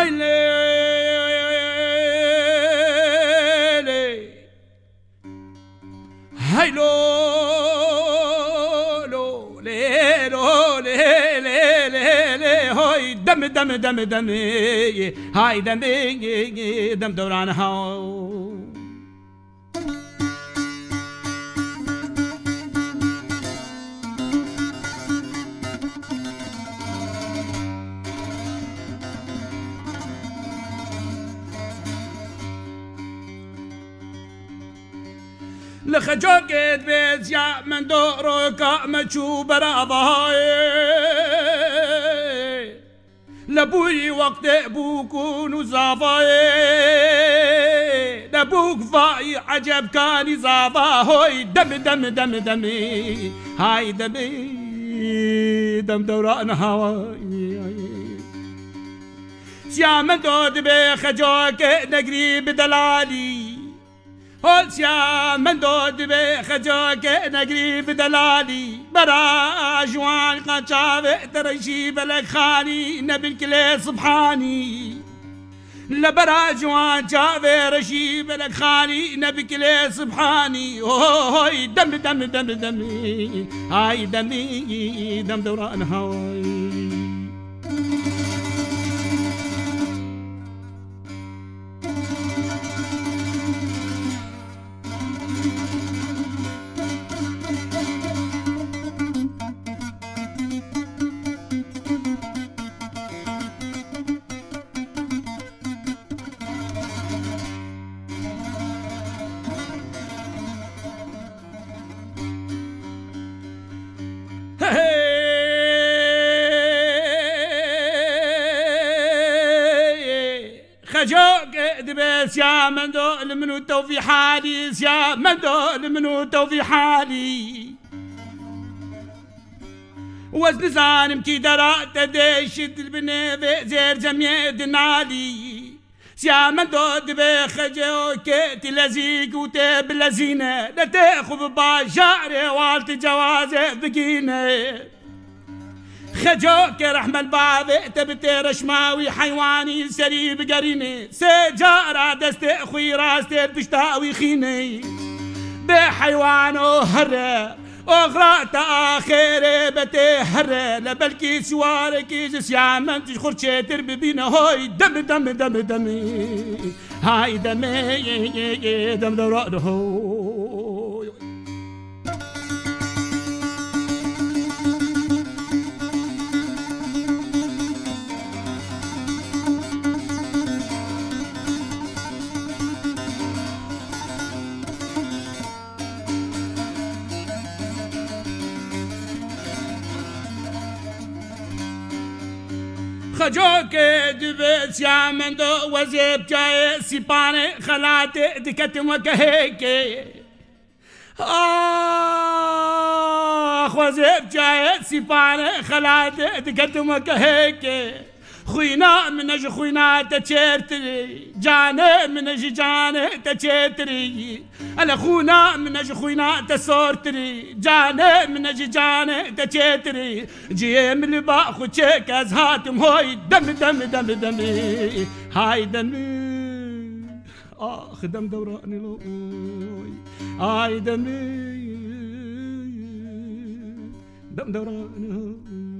هاي لو لو لي لو لي لي لي لي هاي دم دم دم دم هاي دم دم دوران هاو لخجوكت بيت يا من دورك مشو براضاي لبوي وقت ابوك ونزافاي لبوك فاي عجب كان زافا هاي دم دم دم دم هاي دمي دم دوران هواي يا من دود بخجوك نقري بدلالي هولسيا من دود بخجوك نقري بدلالي برا جوان قنشافة ترشي بلك خاني نبي كلي سبحاني لبرا جوان شافة رشي بلك خاني نبي كلي سبحاني هاي دم دم دم دم هاي دمي دم دوران هاي خجوك دبس يا من دول منو توفي حالي يا من دول منو توفي حالي وزن زانم كي درات ديشد البني زير جميع دنالي يا من دود بخجوك تلزيك وتبلزينه لا تاخذ بشعري والت جوازه بقينه خجوك رحم البعض تبتي رشماوي حيواني سريب قريني سجارة دست اخوي راستي بشتاوي خيني بحيوانو هره اغرات اخيري بتي هره لبلكي سواركي جس يا من تشخر تشتر ببينا هاي دم دم دم دم هاي دمي دم دورانه هاي خجوك دبس يا من دو وزيب جاي سيباني خلاتي دكتم وكهيك وزيب جاي سيباني خلاتي دكتم وكهيك خوينا من اجي خوينا تشيرتري جاني من اجي جاني تشيرتري الا خونا من اجي خوينا تسورتري جاني من اجي جاني تشيرتري جي من اللي باخو تشيك ازهاتم هاي دم دم دم دم هاي دمي دم دوراني لو هاي دمي دم دوراني